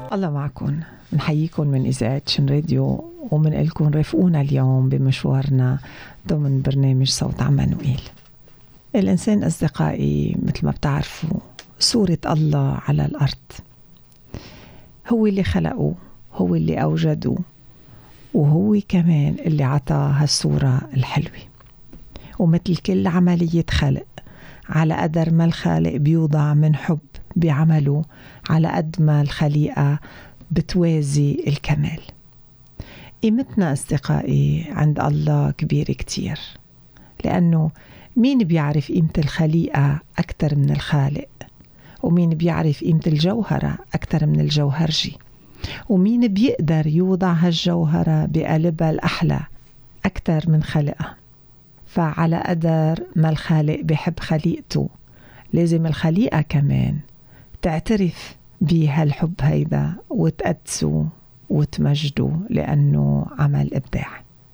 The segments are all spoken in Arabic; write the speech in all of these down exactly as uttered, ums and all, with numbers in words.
الله معكم. نحييكم من إذاعة شن راديو ومن لكم رافقونا اليوم بمشوارنا ضمن برنامج صوت عمانوئيل. الإنسان أصدقائي مثل ما بتعرفوا صورة الله على الأرض، هو اللي خلقه، هو اللي أوجده، وهو كمان اللي عطى هالصورة الحلوة. ومثل كل عملية خلق، على قدر ما الخالق بيوضع من حب بعمله، على قد ما الخليقة بتوازي الكمال. قيمتنا أصدقائي عند الله كبير كتير، لأنه مين بيعرف قيمة الخليقة أكتر من الخالق؟ ومين بيعرف قيمة الجوهرة أكتر من الجوهرجي؟ ومين بيقدر يوضع هالجوهرة بقلبها الأحلى أكتر من خلقها؟ فعلى قدر ما الخالق بيحب خليقته، لازم الخليقة كمان تعترف بهالحب هيدا وتقدسه وتمجده، لأنه عمل إبداع.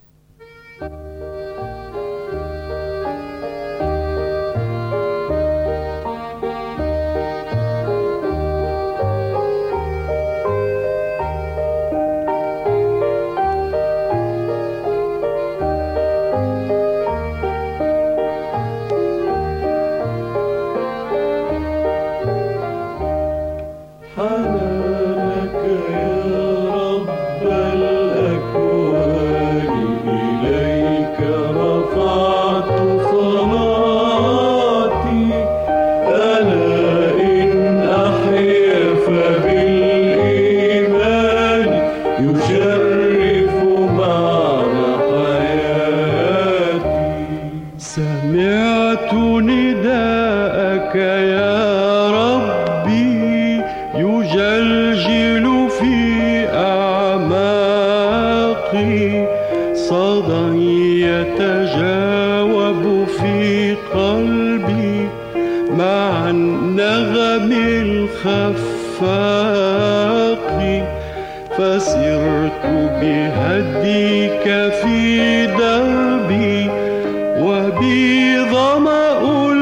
فسرت بهديك في دربي وبي ظمأ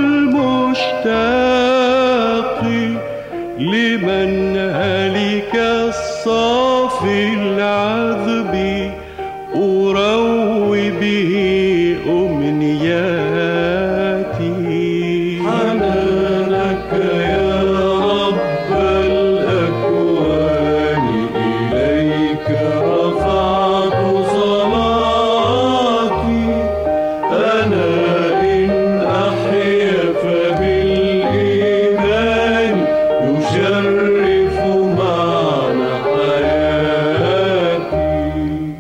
المشتاق لمنهلك الصافي العذب أروي به أمنياتي. حنانك يا رب الأكوان إليك رفعت صلاتي. أنا إن أحيا فبالإيمان يشرف معنى حياتي.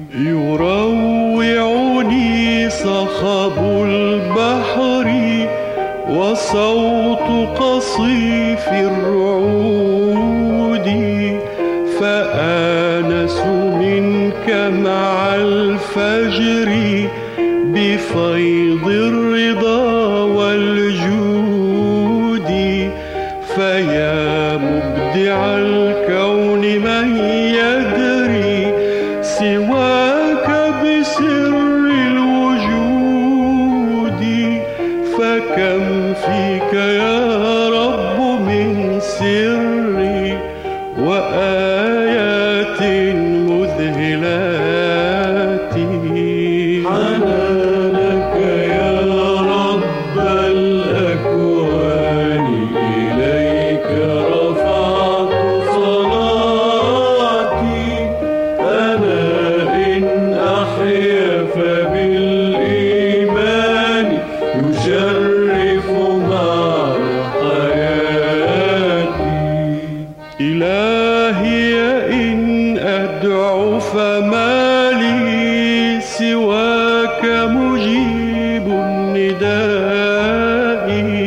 يروعني صخب البحر وصوت قصيف الرعود، فآنس منك مع الفجر بفيض الرضا والجود. فيا مبدع الكون من يدري سواك بسر الوجود. فكم فيك يا رب من سر وآيات مذهلات. حنانك يا رب الأكوان إليك رفعت صلاتي. أنا إن أحيا فبالإيمان يشرف معنى حياتي. إلهي إن أدعو فما لي سواك مجيب النداء.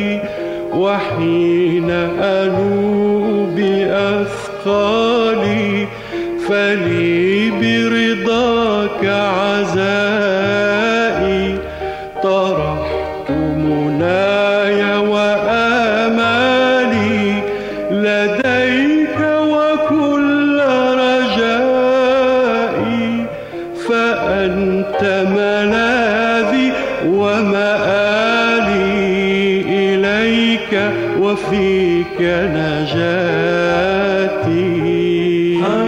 وحين أنوء بأثقالي فلي برضاك عزائي. طرحت مناي وآمالي لديك وكل رجائي. فأنت ملاذي ومآلي إليك وفيك نجاتي.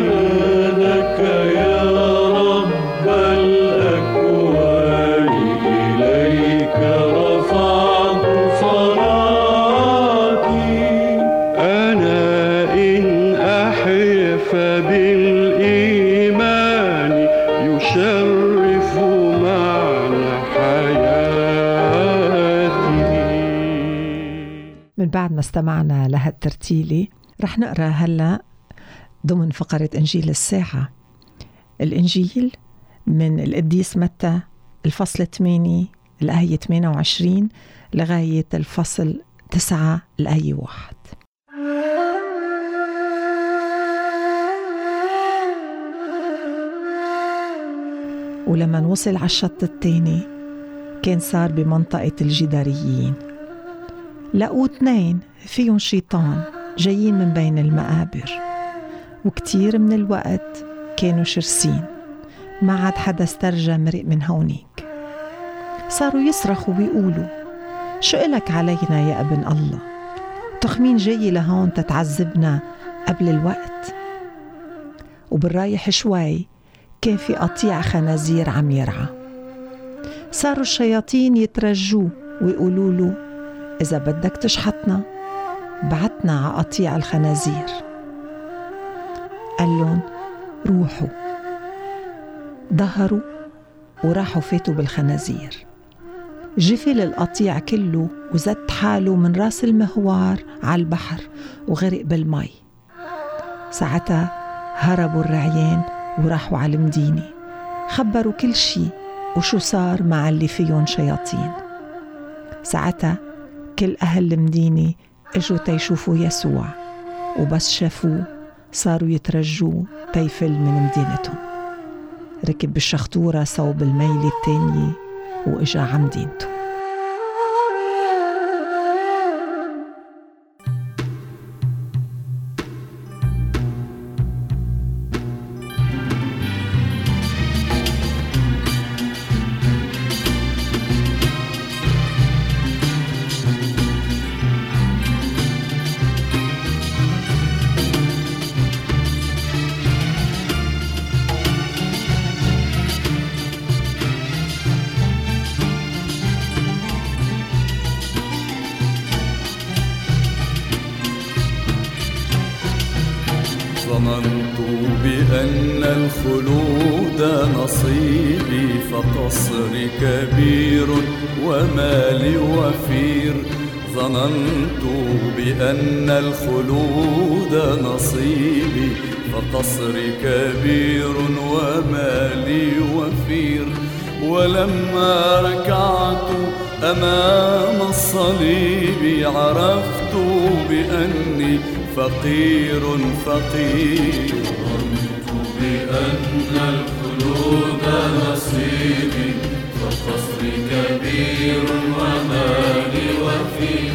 فبالإيمان يشرف معنى حياتي. من بعد ما استمعنا لها الترتيلة رح نقرأ هلأ ضمن فقرة إنجيل الساعة الإنجيل من القديس متى الفصل ثمانية الآية ثمانية وعشرين لغاية الفصل تسعة الآية واحد. ولما وصل على الشط الثاني كان صار بمنطقة الجداريين، لقوا اثنين فيهم شيطان جايين من بين المقابر، وكتير من الوقت كانوا شرسين، ما عاد حدا استرجى مرق من هونيك. صاروا يصرخوا ويقولوا: شو إلك علينا يا ابن الله؟ تخمين جاي لهون تتعذبنا قبل الوقت؟ وبالرايح شوي كان في قطيع خنازير عم يرعى. صاروا الشياطين يترجوه ويقولوا له: إذا بدك تشحطنا بعتنا على قطيع الخنازير. قال لهم: روحوا. ظهروا وراحوا فاتوا بالخنازير. جفل القطيع كله وزت حاله من راس المهوار على البحر وغرق بالمي. ساعتها هربوا الرعيان وراحوا على المدينة، خبروا كل شي وشو صار مع اللي فيهم شياطين. ساعتها كل أهل المدينة اجوا تيشوفوا يسوع، وبس شافوه صاروا يترجوه تيفل من مدينتهم. ركب بالشخطورة صوب الميلة التانية وإجا عم مدينته. ظننت بأن الخلود نصيبي، فقصر كبير ومالي وفير. ظننت بأن الخلود نصيبي، فقصر كبير ومالي وفير. ولما ركعت أمام الصليب عرفت بأني فقير فقير. ظننت بأن الخلود نصيبي، فقصر كبير ومالي وفير.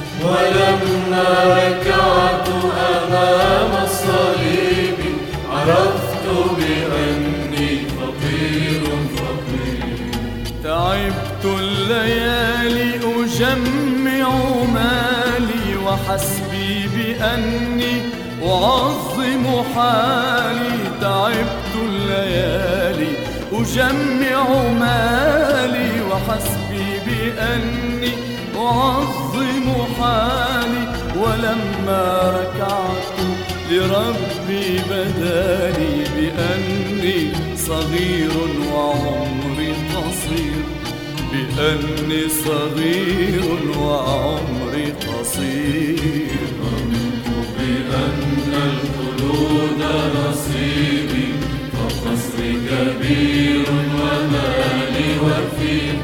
ولما ركعت أمام الصليب عرفت بأني فقير فقير. تعبت الليالي أجمع مالي، وحسبي بأني أعظم حالي. تعبت الليالي أجمع مالي، وحسبي بأني أعظم حالي. ولما ركعت لربي بدالي بأني صغير وعمري قصير، بأني صغير وعمري قصير. ظننت بأن الخلود نصيبي، فقصر كبير ومالي وفير.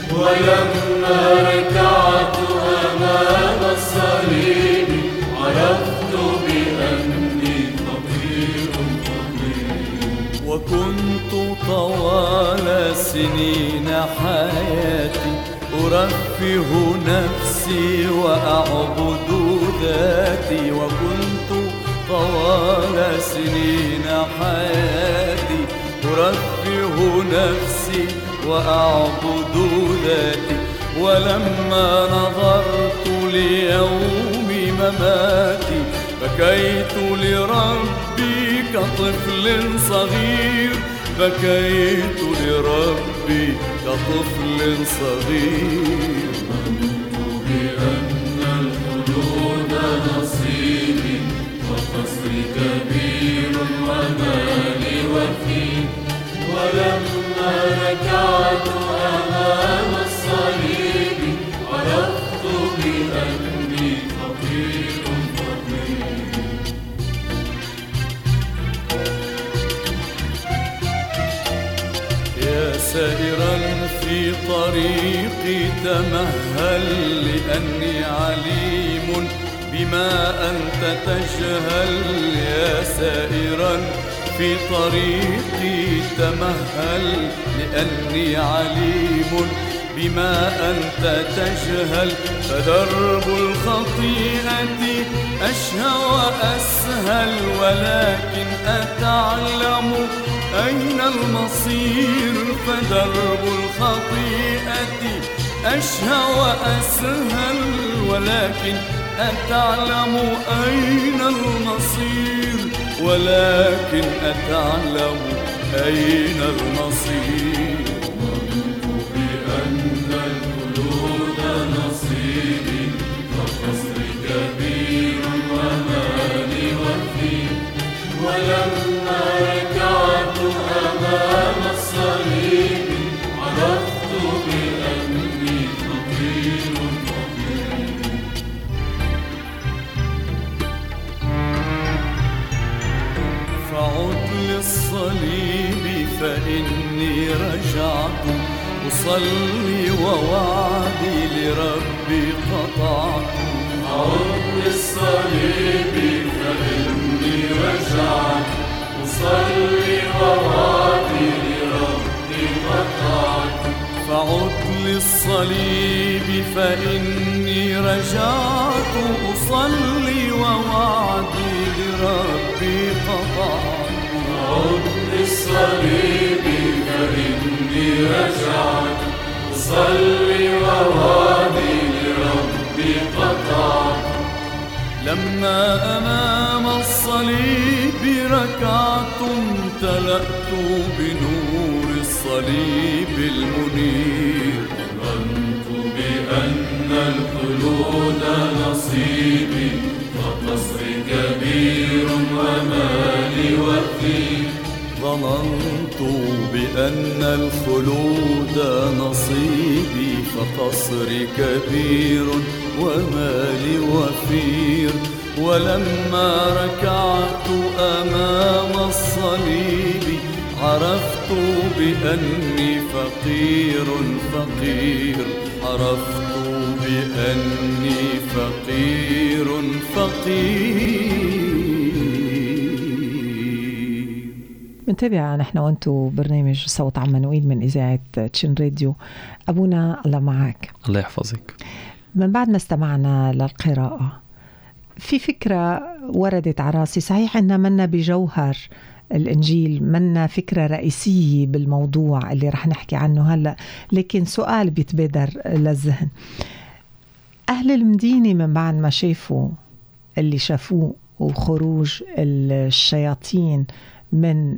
ولما ركعت أمام الصليب عرفت بأني فقير فقير. وكنت طوال سنين حياتي أرفه نفسي وأعبد ذاتي. وكنت طوال سنين حياتي أرفه نفسي وأعبد ذاتي. ولما نظرت ليوم مماتي بكيت لربي كطفل صغير. بكيت لربي كطفل صغير. ظننت بأن الخلود نصيبي، وقصر كبير سائرا في طريقي تمهل لأني عليم بما أنت تجهل. يا سائرا في طريقي تمهل لأني عليم بما أنت تجهل. فدرب الخطيئة أشهى وأسهل ولكن أتعلم أين المصير. فدرب الخطيئة أشهى وأسهل ولكن أتعلم أين المصير. ولكن أتعلم أين المصير. ظننت بأن الخلود نصيبي فقصر كبير ومالي وفي. ولما ركعت أمام الصليب عرفت بأني فقير فقير. فعد للصليب فإني رجعت أصلي ووعدي لربي قطعت. عد للصليب فإني رجعت أصلي ووعدي لربي قطعت. فعد للصليب فإني رجعت أصلي ووعدي لربي قطعت. عد للصليب فإني رجعت أصلي ووعدي لربي قطعت. لما أمام الصليب ركعت امتلأت بنور الصليب المنير. ظننت بأن الخلود نصيبي فقصر كبير ومالي وفي. ظننت بأن الخلود نصيبي فقصر كبير ومالي وفير. ولما ركعت أمام الصليب عرفت بأني فقير فقير. عرفت بأني فقير فقير. منتابعة نحن وانتو برنامج صوت عمانوئيل من إذاعة تشين راديو. أبونا الله معك. الله يحفظك. من بعد ما استمعنا للقراءة في فكرة وردت على راسي. صحيح أننا منا بجوهر الإنجيل، منا فكرة رئيسية بالموضوع اللي رح نحكي عنه هلأ، لكن سؤال بيتبادر للذهن. أهل المدينة من بعد ما شافوا اللي شافوه وخروج الشياطين من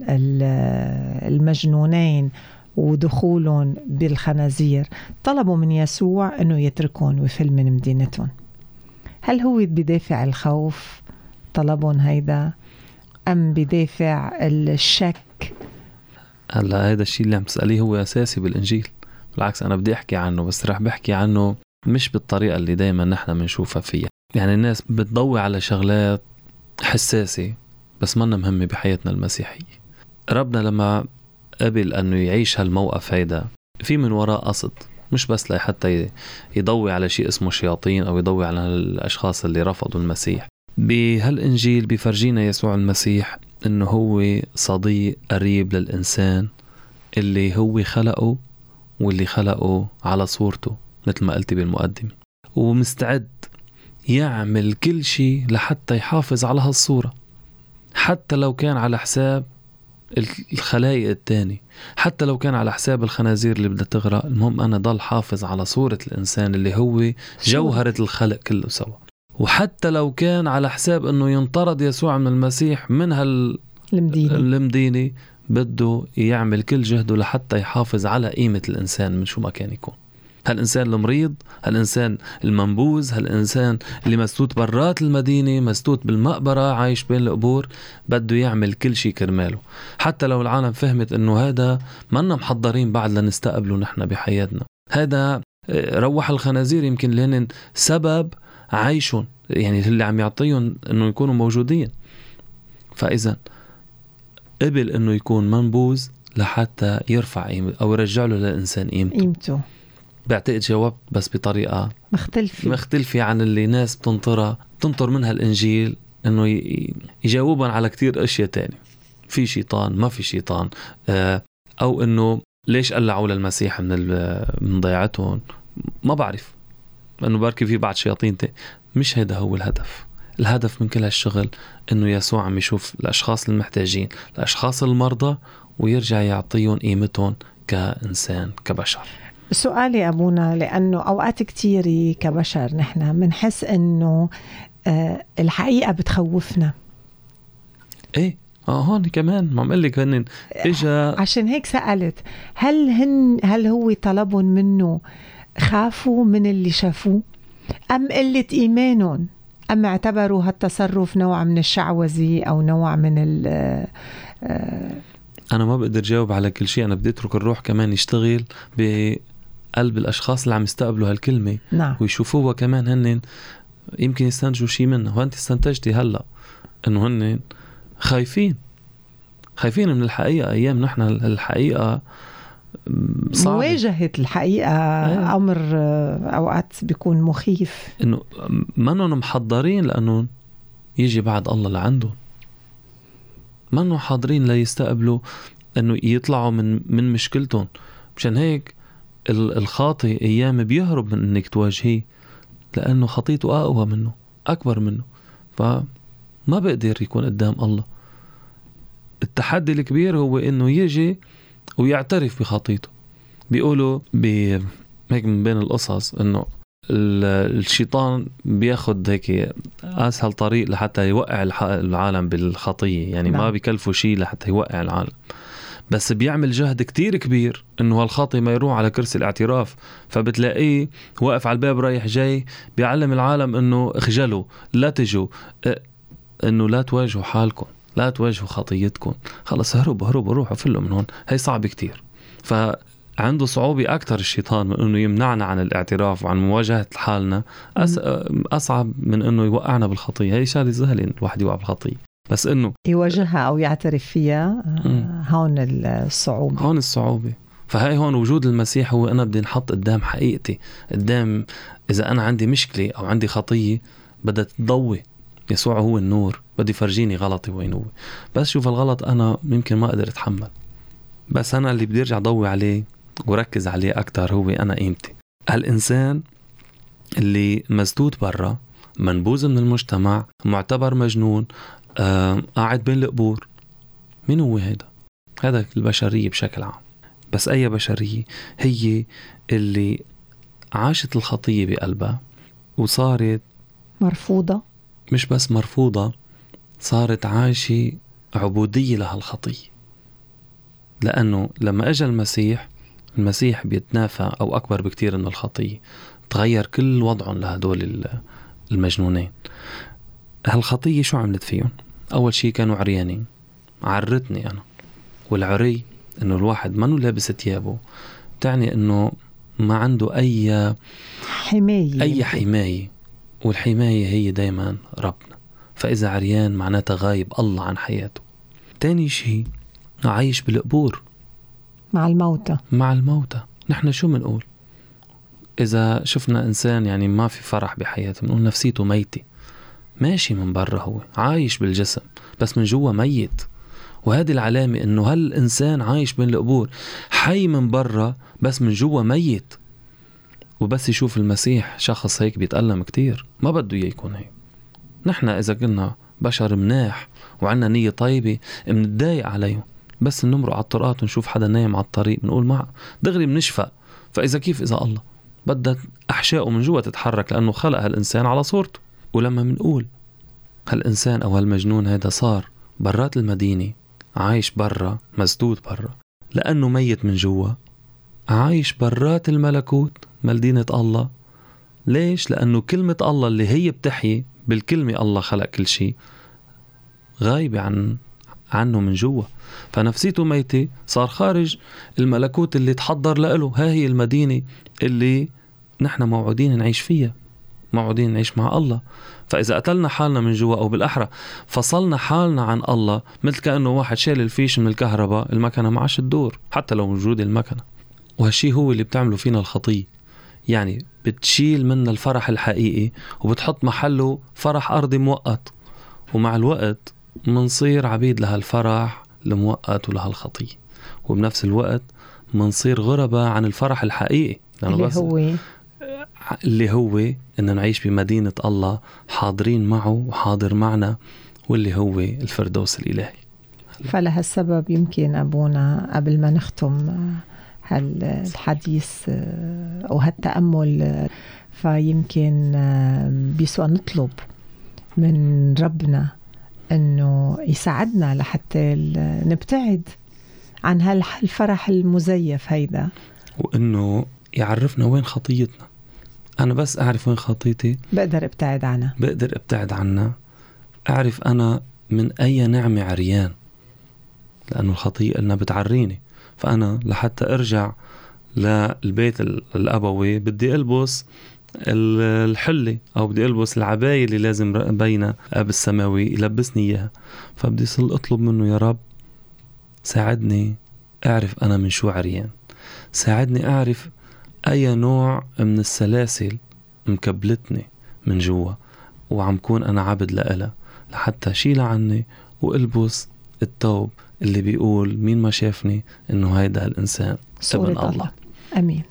المجنونين ودخولهم بالخنازير طلبوا من يسوع أنه يتركون ويفل من مدينتهم. هل هو بدافع الخوف طلبهم هيدا أم بدافع الشك؟ هلا هذا الشيء اللي عم تسأليه هو أساسي بالإنجيل. بالعكس أنا بدي أحكي عنه، بس رح بحكي عنه مش بالطريقة اللي دايما نحن منشوفها فيها. يعني الناس بتضوي على شغلات حساسة بس منا مهمة بحياتنا المسيحية. ربنا لما قبل أنه يعيش هالموقف هيدا في من وراء قصد، مش بس لحتى يضوي على شيء اسمه شياطين أو يضوي على الأشخاص اللي رفضوا المسيح. بهالإنجيل بيفرجينا يسوع المسيح أنه هو صديق قريب للإنسان اللي هو خلقه واللي خلقه على صورته مثل ما قلت بالمقدمة، ومستعد يعمل كل شيء لحتى يحافظ على هالصورة، حتى لو كان على حساب الخلايق التاني، حتى لو كان على حساب الخنازير اللي بدها تغرق. المهم أنا ضل حافظ على صورة الإنسان اللي هو جوهرة الخلق كله سوا. وحتى لو كان على حساب أنه ينطرد يسوع من المسيح من هالمدينة المدينة بده يعمل كل جهده لحتى يحافظ على قيمة الإنسان من شو ما كان يكون. هالإنسان المريض، هالإنسان المنبوذ، هالإنسان اللي مسدود برات المدينة، مسدود بالمقبرة، عايش بين القبور، بده يعمل كل شيء كرماله. حتى لو العالم فهمت إنه هذا منا محضرين بعد لنستقبله نحن بحياتنا، هذا روح الخنازير يمكن لهن سبب عيشهم، يعني اللي عم يعطيهم إنه يكونوا موجودين. فإذا قبل إنه يكون منبوذ لحتى يرفع قيمة أو يرجع له للإنسان قيمته. قيمته بعتقد جاوبت بس بطريقة مختلفة مختلفة عن اللي ناس بتنطرها بتنطر منها الإنجيل إنه يجاوبون على كتير أشياء تاني، في شيطان ما في شيطان، أو إنه ليش قلعوا للمسيح من من ضيعتهم، ما بعرف، لأنه بركي في بعض شياطين تاني. مش هذا هو الهدف. الهدف من كل هالشغل إنه يسوع عم يشوف الأشخاص المحتاجين، الأشخاص المرضى، ويرجع يعطيهم قيمتهم كإنسان كبشر. سؤالي أبونا، لأنه أوقات كتيري كبشر نحن منحس إنه آه الحقيقة بتخوفنا. إيه آه هون كمان ما عم لك هن إجا، عشان هيك سألت هل هن هل هو طلبهم منه خافوا من اللي شافوه، أم قلة إيمانهم، أم اعتبروا هالتصرف نوع من الشعوذة أو نوع من ال آه أنا ما بقدر جاوب على كل شيء. أنا بدي أترك الروح كمان يشتغل بقلب الأشخاص اللي عم يستقبلوا هالكلمة. نعم. ويشوفوها كمان هن يمكن يستنتجوا شيء منها. وأنت استنتجتي هلأ إنه هن خايفين خايفين من الحقيقة. أيام نحن الحقيقة صعبة. مواجهة الحقيقة أيه. أمر أوقات بيكون مخيف، إنه ما نحن محضرين لأنه يجي بعد الله لعندهم، ما نحن حاضرين ليستقبلوا إنه يطلعوا من من مشكلتهم. مشان هيك الخاطئ أيام بيهرب من إنك تواجهيه لأنه خطيته أقوى منه أكبر منه، فما بقدر يكون قدام الله. التحدي الكبير هو إنه يجي ويعترف بخطيته. بيقولوا هيك من بين القصص إنه الشيطان بياخد هيك أسهل طريق لحتى يوقع العالم بالخطية، يعني نعم. ما بيكلفوا شيء لحتى يوقع العالم، بس بيعمل جهد كتير كبير إنه هالخاطئ ما يروح على كرسي الاعتراف. فبتلاقيه واقف على الباب رايح جاي بيعلم العالم إنه اخجلوا، لا تجوا، إنه لا تواجهوا حالكم، لا تواجهوا خطيتكم، خلص هربوا هربوا روحوا فلوا من هون. هي صعب كتير. فعنده صعوبة أكتر الشيطان من إنه يمنعنا عن الاعتراف وعن مواجهة حالنا، أس... أصعب من إنه يوقعنا بالخطية. هي شغلة سهلة الواحد يوقع بالخطية، بس إنه يواجهها أو يعترف فيها هون الصعوبة. هون الصعوبة. فهاي هون وجود المسيح هو أنا بدي نحط قدام حقيقتي، قدام إذا أنا عندي مشكلة أو عندي خطية بدها تضوي. يسوع هو النور، بدي فرجيني غلطي وين هو. بس شوف الغلط أنا ممكن ما أقدر أتحمل، بس أنا اللي بدي أرجع ضوي عليه وركز عليه أكتر هو أنا قيمتي. هالإنسان اللي مسدود برا، منبوذ من المجتمع، معتبر مجنون، آه، قاعد بين القبور، مين هو هذا؟ هذا البشرية بشكل عام. بس أي بشرية هي اللي عاشت الخطية بقلبها وصارت مرفوضة، مش بس مرفوضة، صارت عايشة عبودية لهالخطية. لأنه لما أجى المسيح، المسيح بيتنافى أو أكبر بكتير من الخطية، تغير كل وضعهم لهدول المجنونين. هالخطية شو عملت فيهم؟ أول شيء كانوا عريانين، عرتني أنا. والعري إنه الواحد ما لابس ثيابه، تعني إنه ما عنده أي حماية أي حماية، والحماية هي دايما ربنا. فإذا عريان معناتها غايب الله عن حياته. تاني شيء عايش بالقبور مع الموتى مع الموتى. نحن شو منقول إذا شفنا إنسان يعني ما في فرح بحياته؟ منقول نفسيته ميتة. ماشي من برا هو عايش بالجسم بس من جوا ميت. وهذه العلامة إنه هالإنسان عايش بين القبور، حي من برا بس من جوا ميت. وبس يشوف المسيح شخص هيك بيتألم كتير، ما بده يكون هيك. نحن إذا كنا بشر مناح وعنا نية طيبة منتضايق عليهم، بس نمرق على الطرقات ونشوف حدا نايم على الطريق بنقول مع دغري بنشفق. فإذا كيف إذا الله بدأ أحشائه من جوا تتحرك لأنه خلق هالإنسان على صورته. ولما منقول هالإنسان أو هالمجنون هذا صار برات المدينة، عايش برا، مسدود برا لأنه ميت من جوا، عايش برات الملكوت مدينة الله. ليش؟ لأنه كلمة الله اللي هي بتحيي، بالكلمة الله خلق كل شيء، غايبة عن عنه من جوا. فنفسيته ميتة، صار خارج الملكوت اللي تحضر له. ها هي المدينة اللي نحن موعودين نعيش فيها. معودين نعيش مع الله. فإذا قتلنا حالنا من جوا، أو بالأحرى فصلنا حالنا عن الله، مثل كأنه واحد شال الفيش من الكهرباء، المكنة ما عادش تدور حتى لو موجود المكنة. وهالشي هو اللي بتعمله فينا الخطية، يعني بتشيل منا الفرح الحقيقي وبتحط محله فرح أرضي مؤقت، ومع الوقت منصير عبيد لهالفرح المؤقت ولهالخطية، وبنفس الوقت منصير غربة عن الفرح الحقيقي اللي بس هو اللي هو إنه نعيش بمدينة الله حاضرين معه وحاضر معنا، واللي هو الفردوس الإلهي. فلهالسبب يمكن أبونا قبل ما نختم هالحديث أو هالتأمل، فيمكن بيسوى نطلب من ربنا أنه يساعدنا لحتى نبتعد عن هالفرح المزيف هيدا، وإنه يعرفنا وين خطيتنا. أنا بس أعرف وين خطيتي بقدر ابتعد عنها بقدر ابتعد عنها أعرف أنا من أي نعمة عريان، لأنه الخطيئة لنا بتعريني. فأنا لحتى أرجع للبيت الأبوي بدي ألبس الحلة، أو بدي ألبس العباية اللي لازم بينا أب السماوي يلبسني إياها. فبدي صل أطلب منه يا رب ساعدني أعرف أنا من شو عريان، ساعدني أعرف أي نوع من السلاسل مكبلتني من جوا وعم كون أنا عبد لألا، لحتى شيل عني وألبس التوب اللي بيقول مين ما شافني إنه هيدا الإنسان ابن الله. الله أمين.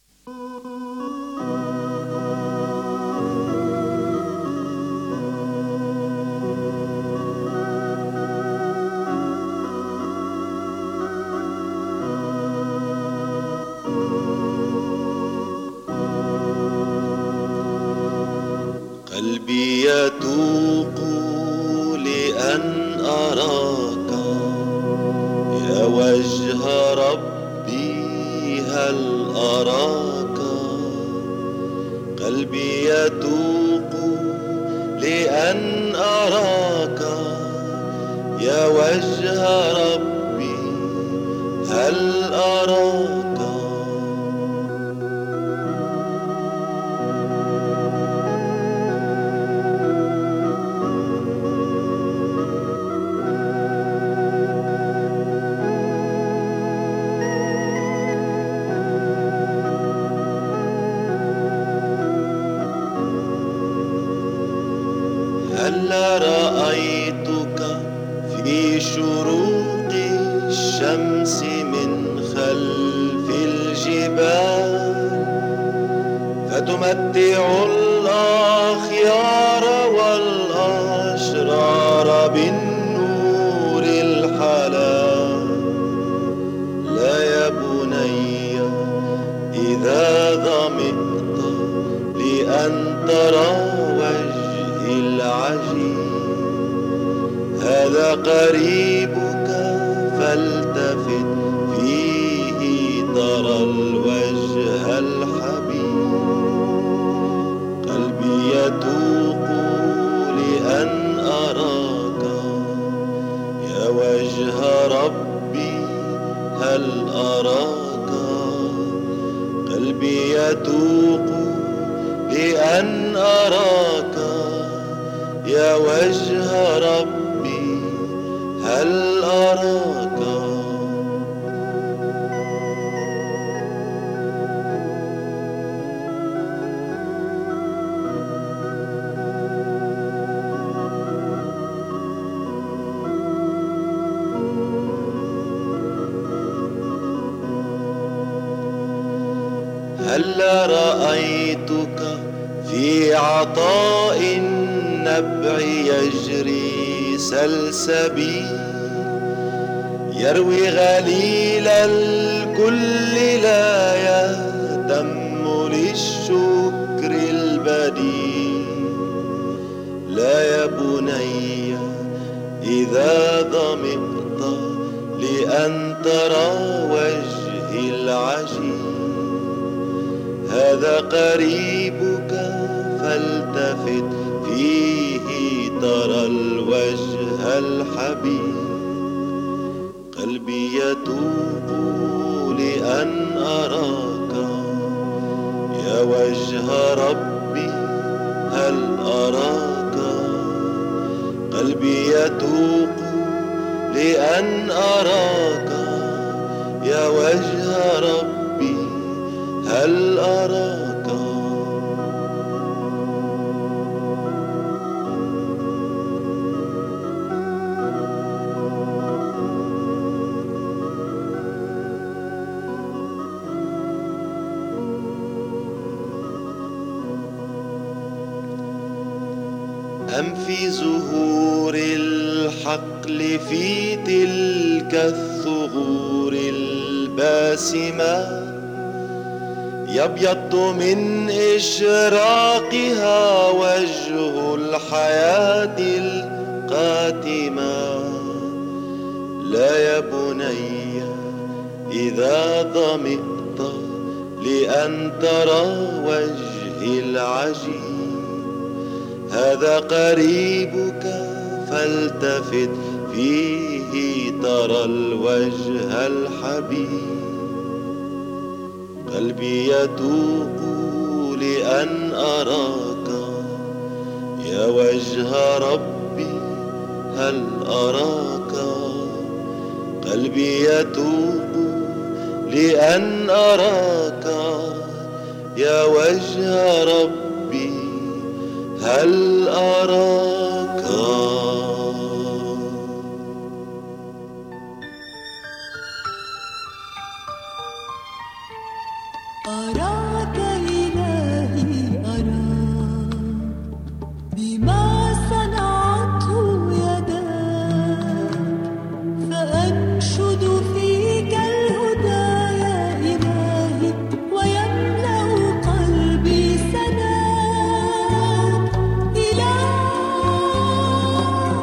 قلبي يتوق لأن أراك يا وجه ربي، هل أراك؟ قلبي يتوق لأن أراك يا وجه ربي، هل أراك؟ هل رأيتك في شروق الشمس من خلف الجبال، فتمتع الأخيار والأشرار بالنور الحلال. لا يا بني إذا ظمئت لأن ترى العجيب، هذا قريبك فالتفت فيه ترى الوجه الحبيب. قلبي يتوق لأن أراك يا وجه ربي، هل أراك؟ قلبي يتوق لأن أراك يا وجه ربي، هل أراك؟ هل رأيتك في عطاء النبع يجري سلسبيل، يروي غليل الكل لا يهتم للشكر البديل. لا يا بني إذا ظمئت لأن ترى وجهي العجيب، هذا قريبك فالتفت فيه ترى الوجه الحبيب. قلبي يتوق لأن أراك يا وجه ربي، هل أراك؟ قلبي يتوق لأن أراك يا وجه ربي، هل أراك؟ أم في زهور الحقل في تلك الثغور الباسمة يبيض من إشراقها وجه الحياة القاتمة. لا يا بني إذا ظمئت لأن ترى وجهي العجيب، هذا قريبك فالتفت فيه ترى الوجه الحبيب. قلبي يتوق لأن أراك يا وجه ربي، هل أراك؟ قلبي يتوق لأن أراك يا وجه ربي، هل أراك؟ أراك إلهي أراك بما صنعته يداك، فأنشد فيك الهدى يا إلهي ويملأ قلبي سناك. إله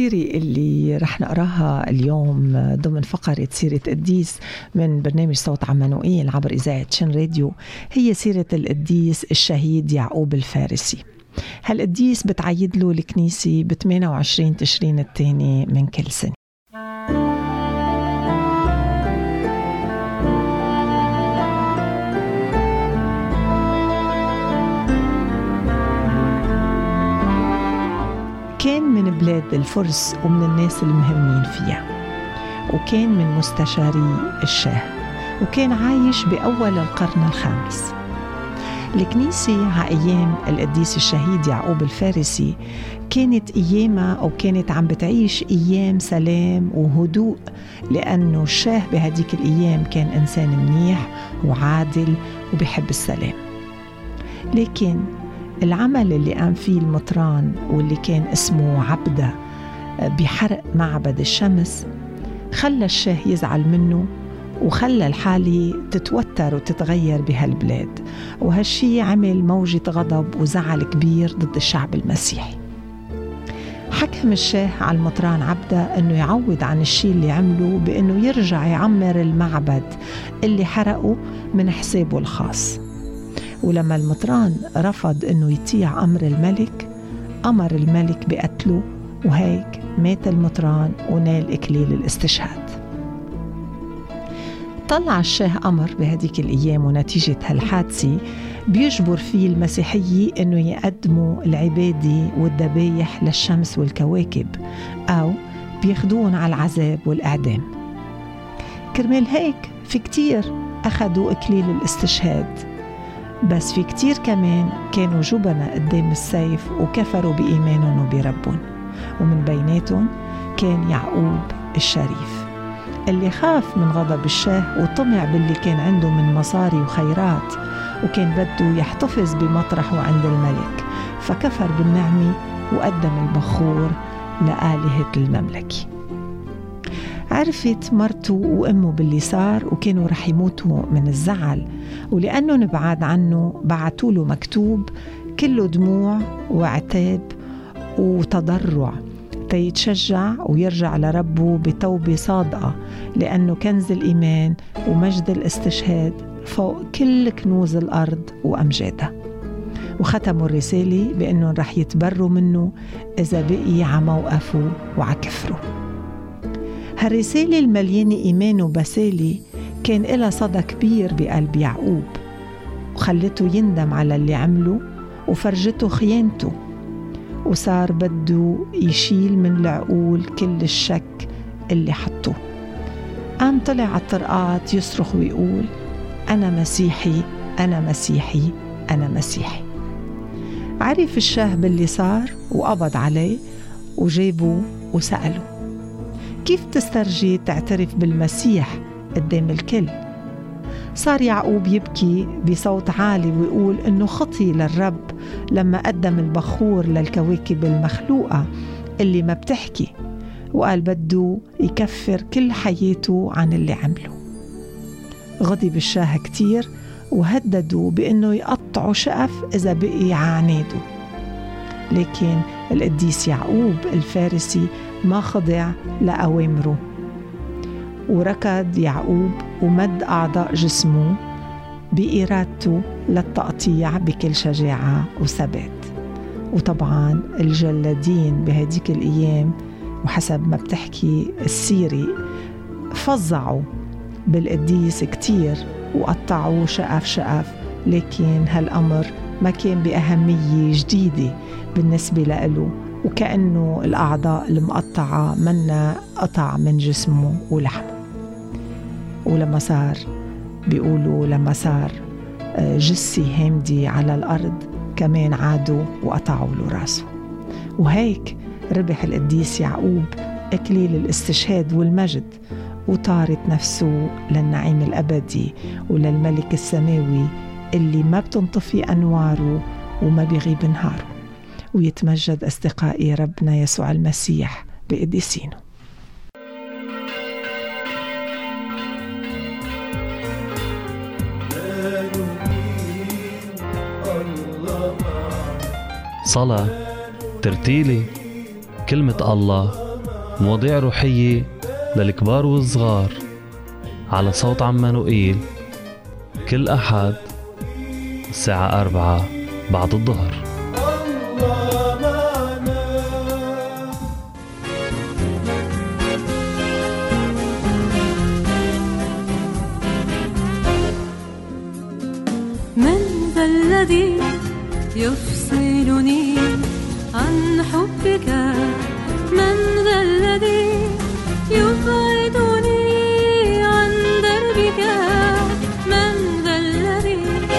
السيرة اللي رح نقراها اليوم ضمن فقرة سيرة قديس من برنامج صوت عمانوئيل عبر إذاعة شن راديو هي سيرة القديس الشهيد يعقوب الفارسي. هالقديس بتعيد له الكنيسة ب ثمانية وعشرين تشرين الثاني من كل سنة. كان من بلاد الفرس ومن الناس المهمين فيها، وكان من مستشاري الشاه، وكان عايش بأول القرن الخامس. الكنيسة ها أيام القديس الشهيد يعقوب الفارسي كانت أيامها أو كانت عم بتعيش أيام سلام وهدوء، لأنه الشاه بهديك الأيام كان إنسان منيح وعادل وبيحب السلام. لكن العمل اللي قام فيه المطران واللي كان اسمه عبدة بحرق معبد الشمس خلى الشاه يزعل منه، وخلى الحالة تتوتر وتتغير بهالبلاد، وهالشي عمل موجة غضب وزعل كبير ضد الشعب المسيحي. حكم الشاه على المطران عبدة أنه يعوض عن الشي اللي عمله بأنه يرجع يعمر المعبد اللي حرقه من حسابه الخاص. ولما المطران رفض أنه يطيع أمر الملك، أمر الملك بقتله، وهيك مات المطران ونال إكليل الاستشهاد. طلع الشاه أمر بهديك الأيام ونتيجة هالحادثة بيجبر فيه المسيحية أنه يقدموا العبادة والذبايح للشمس والكواكب، أو بياخدون على العذاب والإعدام. كرمال هيك في كتير أخدوا إكليل الاستشهاد، بس في كتير كمان كانوا جبنة قدام السيف وكفروا بإيمانهم وبربهم. ومن بيناتهم كان يعقوب الشريف اللي خاف من غضب الشاه وطمع باللي كان عنده من مصاري وخيرات، وكان بده يحتفظ بمطرحه عند الملك، فكفر بالنعمة وقدم البخور لآلهة المملكة. عرفت مرته وأمه باللي صار وكانوا رح يموتوا من الزعل، ولأنه نبعد عنه بعتوا له مكتوب كله دموع وعتاب وتضرع تيتشجع ويرجع لربه بتوبة صادقة، لأنه كنز الإيمان ومجد الاستشهاد فوق كل كنوز الأرض وأمجادها. وختموا الرسالة بأنه رح يتبروا منه إذا بقي عموقفه وعكفره. هالرسالة المليانة إيمان وبسالة كان إلها صدى كبير بقلب يعقوب، وخلته يندم على اللي عمله وفرجته خيانته، وصار بده يشيل من العقول كل الشك اللي حطوه. قام طلع على الطرقات يصرخ ويقول أنا مسيحي أنا مسيحي أنا مسيحي. عرف الشاه باللي صار وقبض عليه وجابه وسأله كيف تسترجي تعترف بالمسيح قدام الكل؟ صار يعقوب يبكي بصوت عالي ويقول إنه خطي للرب لما قدم البخور للكواكب المخلوقة اللي ما بتحكي، وقال بده يكفر كل حياته عن اللي عمله. غضب الشاه كتير وهددوا بأنه يقطعوا شقف إذا بقي عناده، لكن القديس يعقوب الفارسي ما خضع لأوامره، وركض يعقوب ومد أعضاء جسمه بإرادته للتقطيع بكل شجاعة وثبات. وطبعا الجلادين بهديك الأيام وحسب ما بتحكي السيرة فظعوا بالقديس كتير وقطعوا شقف شقف، لكن هالأمر ما كان بأهمية جديدة بالنسبة له، وكأنه الأعضاء المقطعة منا قطع من جسمه ولحمه. ولما صار بيقولوا لما صار جثة هامدة على الأرض كمان عادوا وقطعوا له راسه. وهيك ربح القديس يعقوب إكليل الاستشهاد والمجد، وطارت نفسه للنعيم الأبدي وللملك السماوي اللي ما بتنطفي أنواره وما بيغيب نهاره. ويتمجد أصدقائي ربنا يسوع المسيح بقديسينه. صلاة، ترتيلي، كلمة الله، مواضيع روحية للكبار والصغار على صوت عمانوئيل كل أحد الساعة أربعة بعد الظهر. من ذا الذي يفصلني عن حبك؟ من ذا الذي يبعدني عن دربك؟ من ذا الذي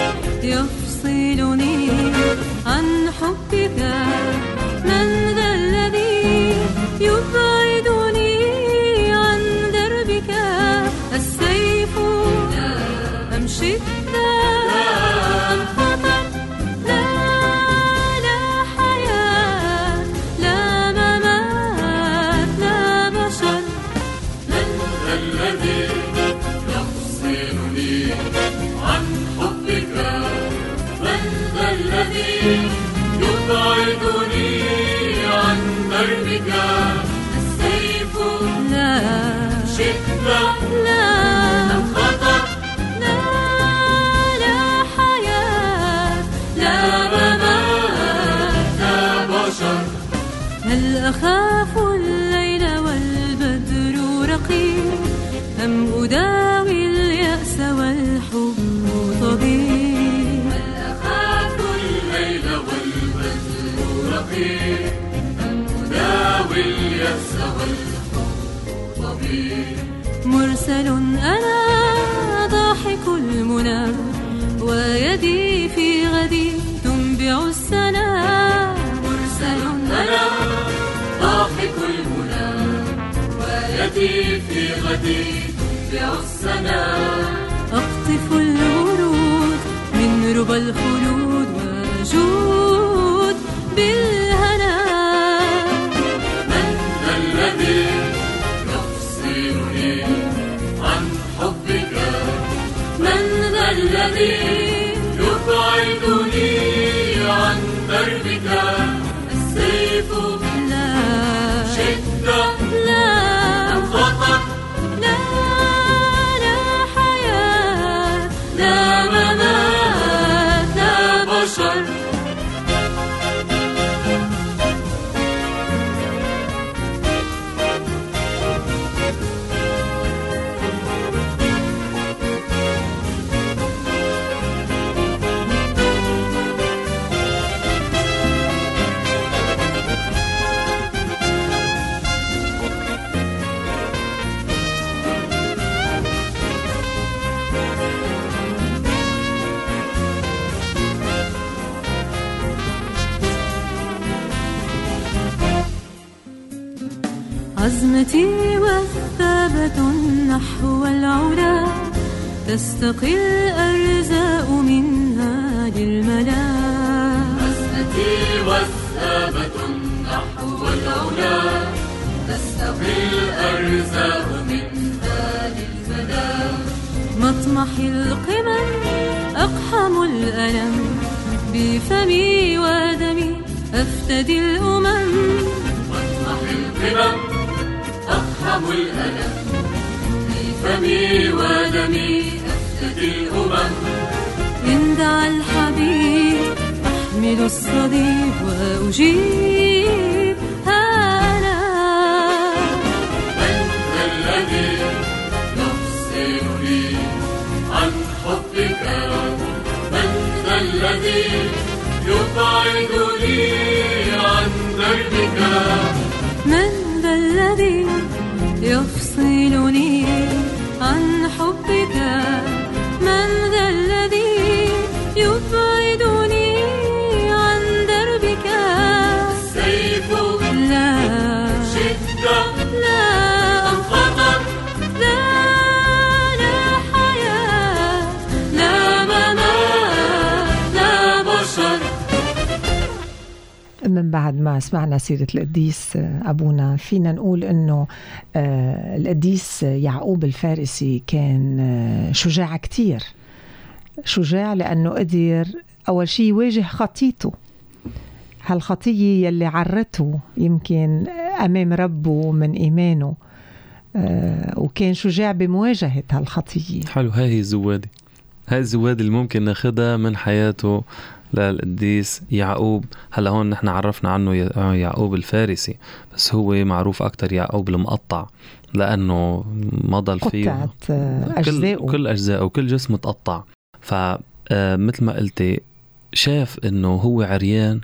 يفصلني عن حبك؟ من ذا الذي يبعدني عن دربك؟ السيف أم شدة أم خطر؟ لا لا حياة لا ممات لا بشر. من ذا الذي يفصلني عن حبك؟ من ذا الذي يبعدني عن دربك؟ السيف لا شدة لا أم خطر؟ لا لا حياة لا ممات لا بشر. هل أخاف الليل والبدر رقيب أم أداوي اليأس والحب طبيب؟ هل أخاف الليل والبدر رقيب أم أداوي اليأس والحب طبيب؟ مرسل أنا ضاحك المنى ويدي في غدي تنبع السنا. مرسل أنا ضاحك المنى ويدي في غدي تنبع السنا. أقطف الورود من ربى الخلود وجود بالهنا. من ذا الذي يفصلني عن حبك؟ من ذا الذي يبعدني عن دربك؟ السيف لا شدة لا أم خطر؟ لا لا حياة لا ممات لا بشر. عزمتي وثابة نحو العلا تستقي الأرزاق منها للملا. عزمتي وثابة نحو العلا تستقي الأرزاق منها للملا. مطمحي القمم أقحم الألم بفمي ودمي أفتدي الأمم. مطمح القمم أقحم الألم بفمي ودمي أفتدي الأمم. إن دعا الحبيب أحمل الصليب وأجيب أنا. من ذا الذي يفصلني عن حبك؟ من ذا الذي يبعدني عن دربك؟ من ذا الذي يفصلني عن حبك؟ من ذا الذي يبعدني عن دربك؟ السيف لا شدة لا أم خطر؟ لا لا حياة لا ممات لا بشر. من بعد ما سمعنا سيرة القديس أبونا فينا نقول أنه القديس يعقوب الفارسي كان شجاع كتير، شجاع لأنه قدر أول شيء يواجه خطيته، هالخطية يلي عرته يمكن أمام ربه من إيمانه، آه وكان شجاع بمواجهة هالخطية. حلو، هاي هي الزوادة، هاي الزوادة اللي ممكن ناخدها من حياته للقديس يعقوب. هلا هون نحن عرفنا عنه يعقوب الفارسي، بس هو معروف أكتر يعقوب المقطع، لأنه ما ضل فيه قطعت أجزاءه، كل, كل أجزاءه وكل جسمه تقطع. فمثل ما قلتي شاف إنه هو عريان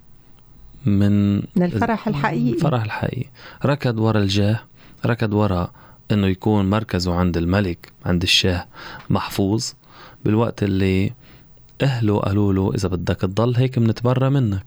من, من الفرح الحقيقي، الفرح الحقيقي. ركض ورا الجاه، ركض ورا إنه يكون مركزه عند الملك، عند الشاه محفوظ، بالوقت اللي أهله قالوا له إذا بدك تضل هيك منتبرى منك،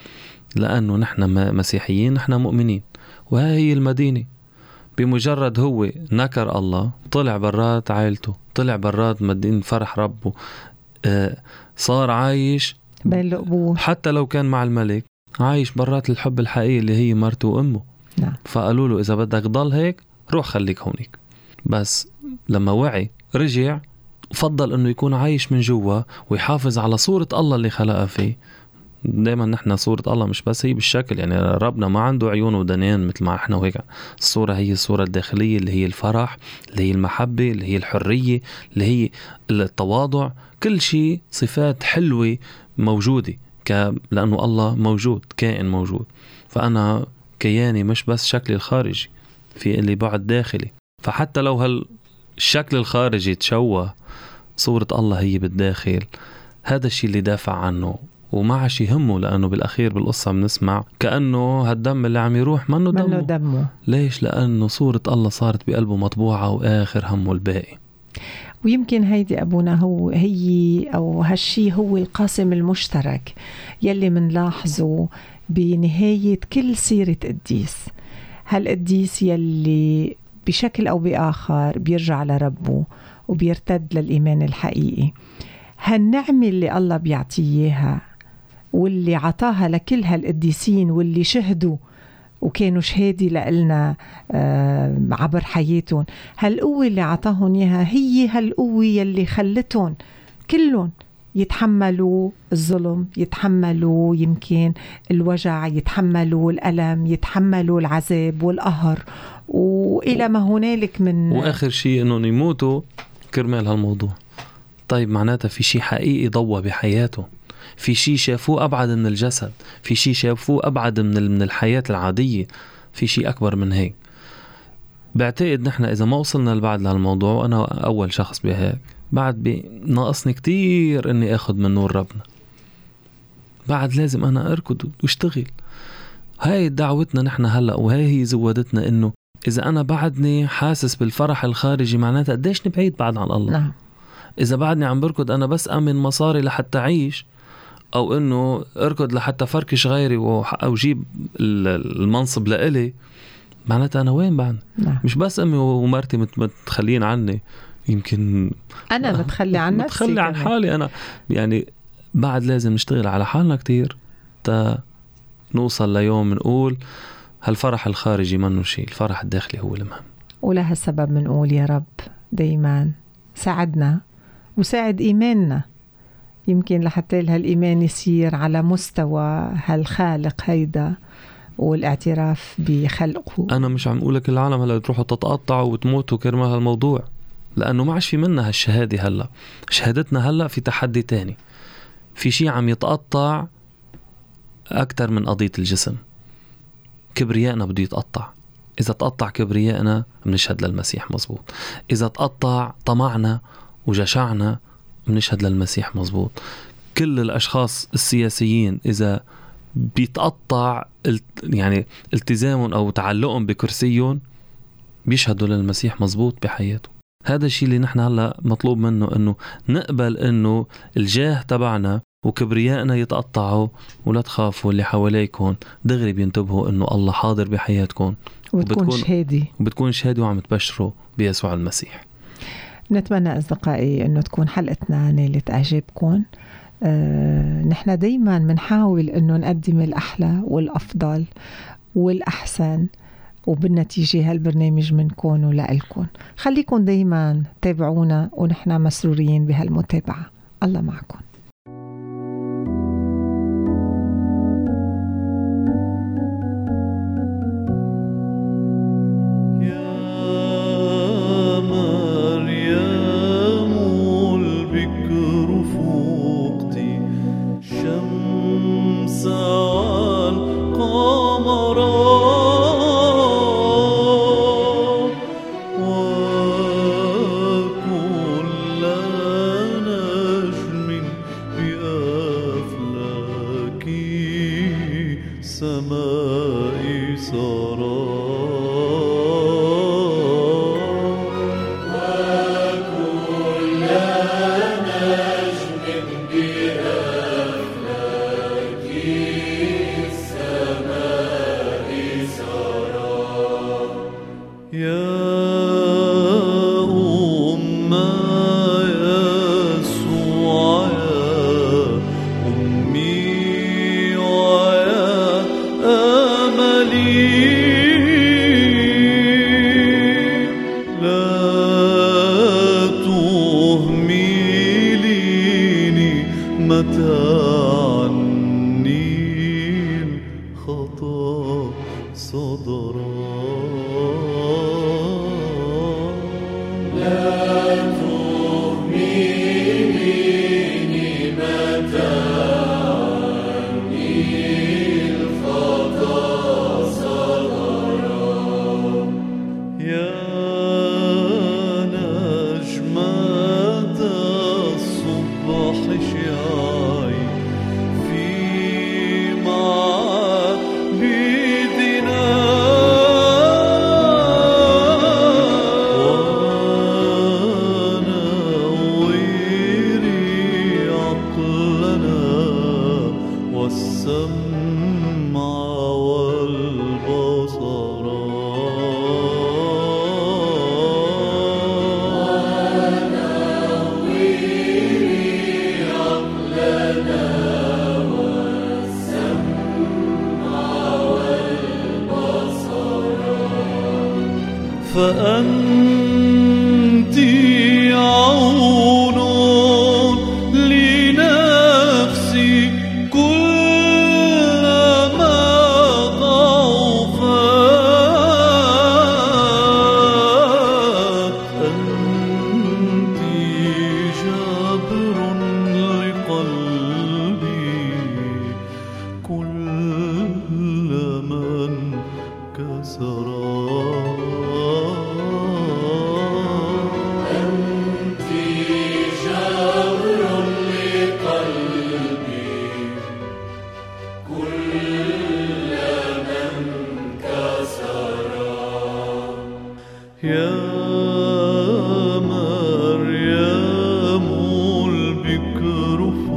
لأنه نحن مسيحيين، نحن مؤمنين، وهي هي المدينة. بمجرد هو نكر الله طلع برات عائلته، طلع برات مدينة فرح ربه، آه صار عايش بين القبور، حتى لو كان مع الملك عايش برات الحب الحقيقي اللي هي مرته وأمه. نعم. فقالوا له إذا بدك ضل هيك روح خليك هونيك. بس لما وعي رجع، فضل انه يكون عايش من جوا ويحافظ على صورة الله اللي خلقها فيه. دايما نحن صورة الله مش بس هي بالشكل، يعني ربنا ما عنده عيون ودنين مثل ما احنا وهيك. الصورة هي الصورة الداخلية اللي هي الفرح، اللي هي المحبة، اللي هي الحرية، اللي هي التواضع، كل شيء صفات حلوة موجودة، ك... لأنه الله موجود، كائن موجود. فأنا كياني مش بس شكلي الخارجي، في اللي بعد داخلي. فحتى لو هالشكل الخارجي تشوه، صورة الله هي بالداخل. هذا الشيء اللي دافع عنه وما عاش يهمه، لأنه بالأخير بالقصة بنسمع كأنه هالدم اللي عم يروح منه دمه. دمه ليش؟ لأنه صورة الله صارت بقلبه مطبوعة، وآخر همه الباقي. ويمكن هيدي أبونا هو هي أو هالشي هو القاسم المشترك يلي منلاحظه بنهاية كل سيرة قديس. هالقديس يلي بشكل أو بآخر بيرجع لربه وبيرتد للإيمان الحقيقي. هالنعمة اللي الله بيعطيها واللي عطاها لكل هالقديسين واللي شهدوا وكانوا شهادي لإلنا عبر حياتهم، هالقوة اللي عطاهم إياها هي هالقوة يلي خلتهم كلهم يتحملوا الظلم، يتحملوا يمكن الوجع، يتحملوا الألم، يتحملوا العذاب والقهر وإلى ما هنالك من. وآخر شيء إنهم يموتوا كرمال هالموضوع. طيب معناتها في شيء حقيقي ضوى بحياته، في شيء شافوه أبعد من الجسد، في شيء شافوه أبعد من من الحياة العادية، في شيء أكبر من هيك. بعتقد نحن إذا ما وصلنا لبعد لهالموضوع، وأنا أول شخص بهيك، بعد ناقصني كتير إني أخذ من نور ربنا. بعد لازم أنا أركض واشتغل. هاي دعوتنا نحن هلأ، وهي هي زودتنا، إنه إذا أنا بعدني حاسس بالفرح الخارجي، معناتها قديش نبعيد بعد عن الله. نعم. إذا بعدني عم بركض أنا بس أمن مصاري لحتى أعيش، أو إنه أركض لحتى فركش غيري أو جيب المنصب لإلي، معناتها أنا وين بعد؟ نعم. مش بس أمي ومرتي متخلين عني، يمكن أنا متخلي عن نفسي، متخلي عن حالي أنا. يعني بعد لازم نشتغل على حالنا كتير تا نوصل ليوم نقول هالفرح الخارجي منه شيء، الفرح الداخلي هو المهم. ولها السبب منقول يا رب دايما ساعدنا وساعد إيماننا، يمكن لحتى هالإيمان يصير على مستوى هالخالق هيدا والاعتراف بخلقه. أنا مش عم أقولك العالم هلا تروحوا تتقطعوا وتموتوا كرمال هالموضوع، لأنه ما عادش في منا هالشهادة. هلا شهادتنا هلا في تحدي تاني، في شيء عم يتقطع أكتر من قضية الجسم. كبريائنا بده يتقطع. إذا تقطع كبريائنا بنشهد للمسيح مزبوط، إذا تقطع طمعنا وجشعنا بنشهد للمسيح مزبوط. كل الأشخاص السياسيين إذا بيتقطع يعني التزامهم أو تعلقهم بكرسيهم بيشهدوا للمسيح مزبوط بحياته. هذا الشيء اللي نحن هلا مطلوب منه، إنه نقبل إنه الجاه تبعنا وكبريائنا يتقطعوا، ولا تخافوا اللي حواليكم دغري بينتبهوا إنه الله حاضر بحياتكم، وبتكون شهادي وبتكون شهادي وعم تبشروا بيسوع المسيح. نتمنى أصدقائي أنه تكون حلقتنا نالت إعجابكم. أه نحن دايما منحاول أنه نقدم الأحلى والأفضل والأحسن، وبالنتيجة هالبرنامج منكم ولألكم. خليكم دايما تابعونا ونحن مسرورين بهالمتابعة. الله معكم. متى عني الخطأ صدرا فأنت عون لنفسي كلما ضعفت أنت جبر لقلبي كلما انكسر يا مريم البكر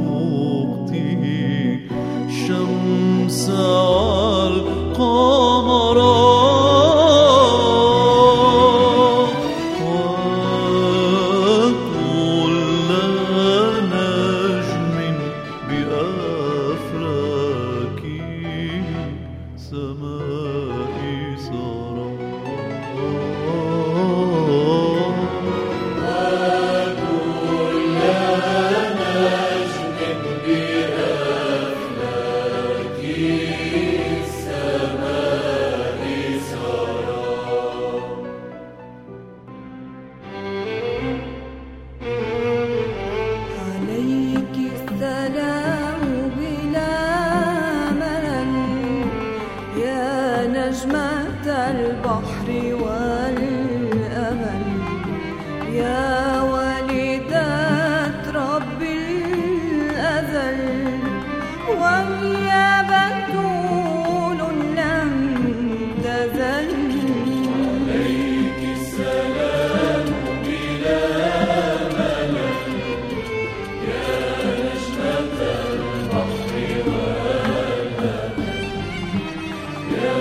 فوقتي شمس القمر وكل نجم بأفلاك سماء سرى نجمة البحر والأمل يا والدة رب الأزل وهي بتول لم تزل عليك السلام بلا ملل يا نجمة البحر والأمل يا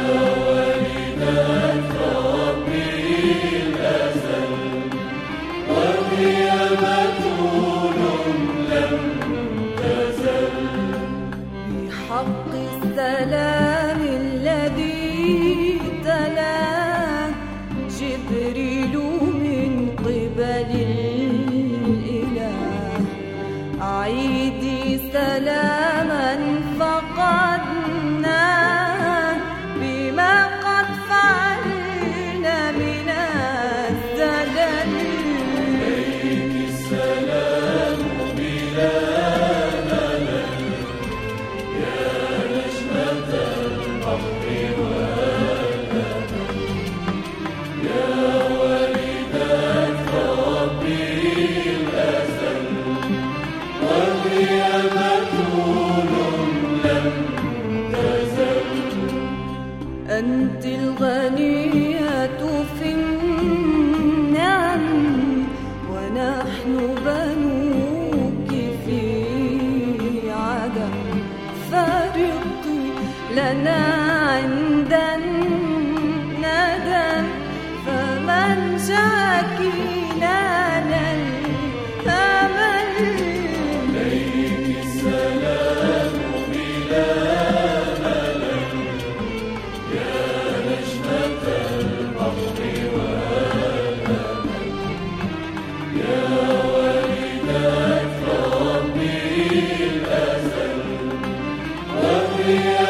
حق السلام الذي تلاه جبريل من قبل الإله أعيدي سلاما فقدنا بما قد فعلنا من الزلل عليك السلام بلا أنت الغنية في النعم ونحن بنوك في عدم فارقي لنا عند الندم فمن شاكي لنا الأمل عليك السلام بلا يا والدة ربي يا